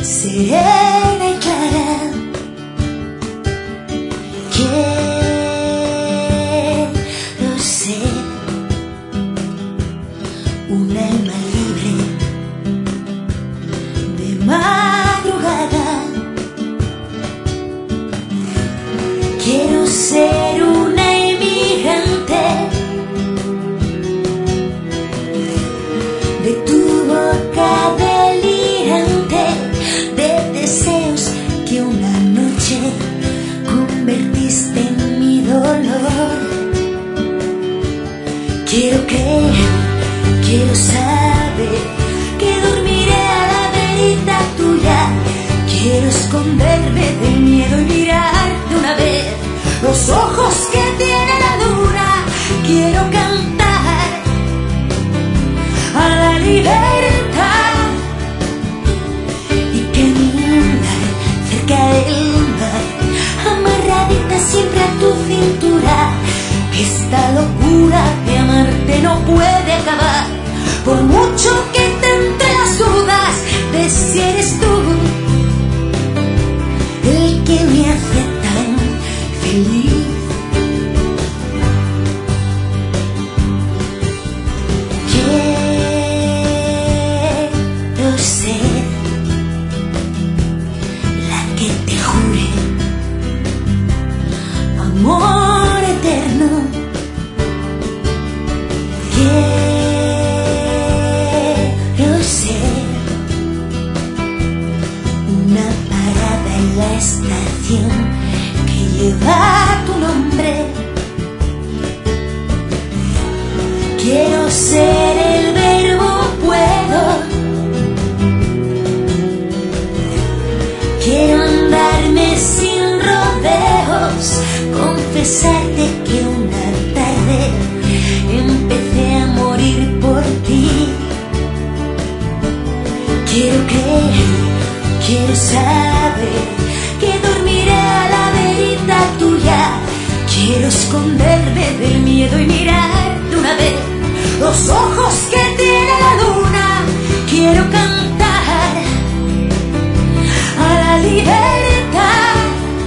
serena y clara. Quiero ser un alma libre de madrugada. Quiero ser una emigrante de tu boca delirante, de deseos que una noche convertiste en mi dolor. Quiero creer, quiero saber que dormiré a la verita tuya. Quiero esconderme del miedo y mirar de una vez los ojos que tiene la luna. Quiero cantar a la libertad y caminar cerca del mar, amarradita siempre a tu cintura. Esta locura de amarte no puede acabar, por mucho que te entre las dudas de si eres tú el que me hace tan feliz. Quiero ser la que te jure amor eterno. Quiero ser una parada en la estación que lleva tu nombre. Quiero ser el verbo puedo. Quiero andarme sin rodeos, confesarte que una tarde empecé a morir por ti. Quiero creer, quiero saber que dormiré a la verita tuya. Quiero esconderme del miedo y mirar de una vez los ojos que tiene la luna. Quiero cantar a la libertad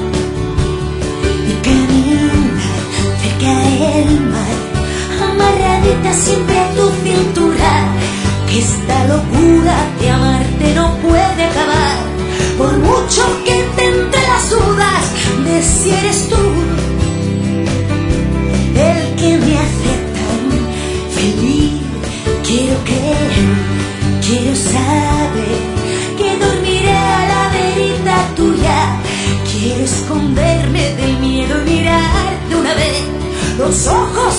y caminar cerca del mar, amarradita siempre a tu cintura. Que esta locura de amarte no puede acabar, por mucho que te entre las dudas de si eres tú el que me hace tan feliz. Quiero creer, quiero saber que dormiré a la verita tuya. Quiero esconderme del miedo y mirar de una vez los ojos